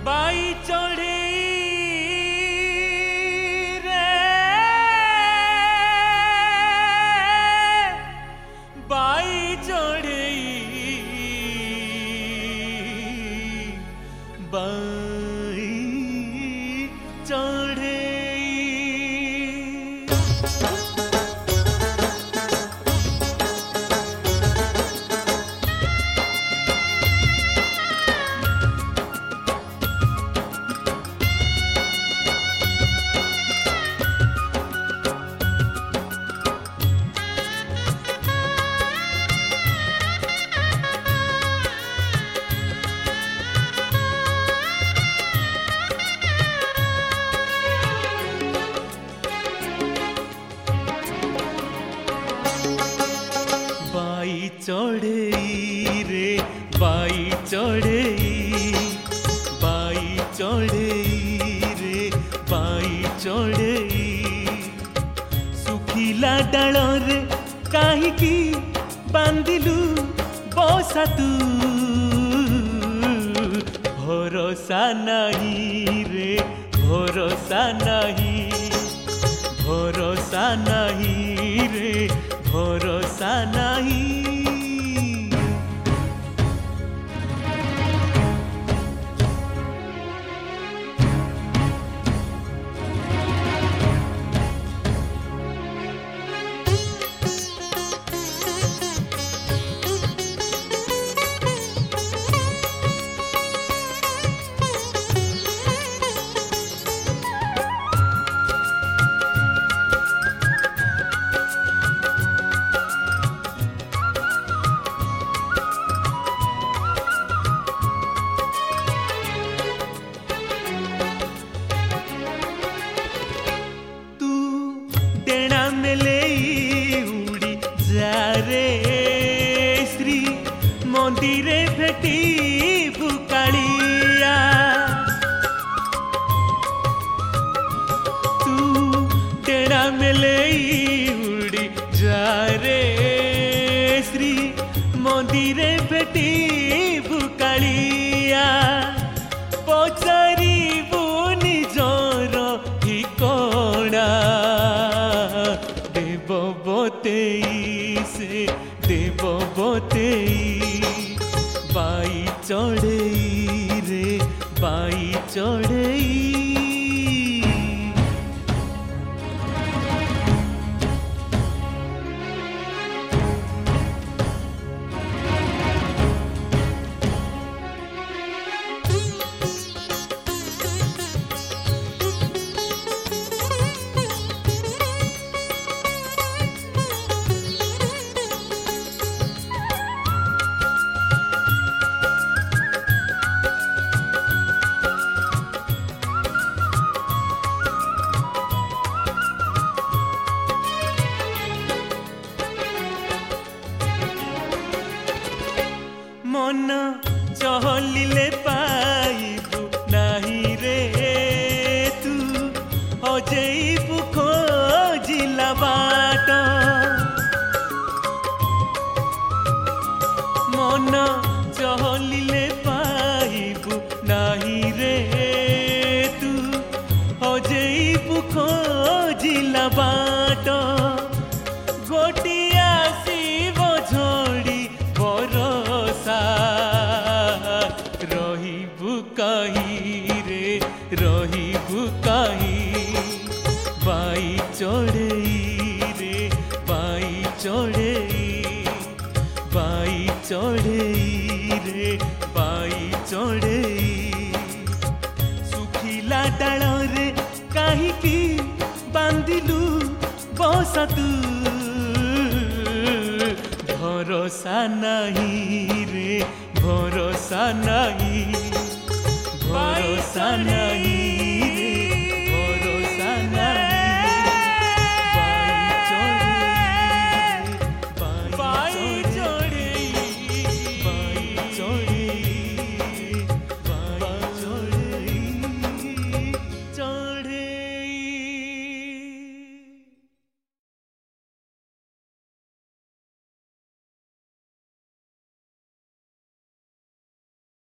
By चढ़े रे by चढ़े बाई चढ़े चढ़े रे बाई चढ़े बाई चढ़े रे बाई चढ़े सुखिला डाल रे कहीं बांधिलु बसा तू भरोसा नहीं रे भरोसा नहीं भरोसा नहीं रे भरोसा नहीं मंदिरे भेटी बुकालिया तू टेढ़ा मेले उड़ी जा रे श्री मंदिरे भेटी बुकालिया पचारी बुनी जर ठिकणा देव बतेई से देव बतेई बाई चढ़े रे बाई चढ़े मन चहलिले पाइबु नाही रे तू अजेबु खोजिला बाट मन चहलिले पाइबु नाही रे तू अजेबु खोजिला बाट गोटिया शिव झोड़ी भरोसा रहिबु कहीं रे रहिबु कहीं बाई चढ़े रे बाई चढ़े बाई चढ़े रे बाई चढ़े सुखिला डाल रे कहीं बांधिलु बसा तू भरोसा नहीं रे भरोसा नहीं भरोसा नहीं।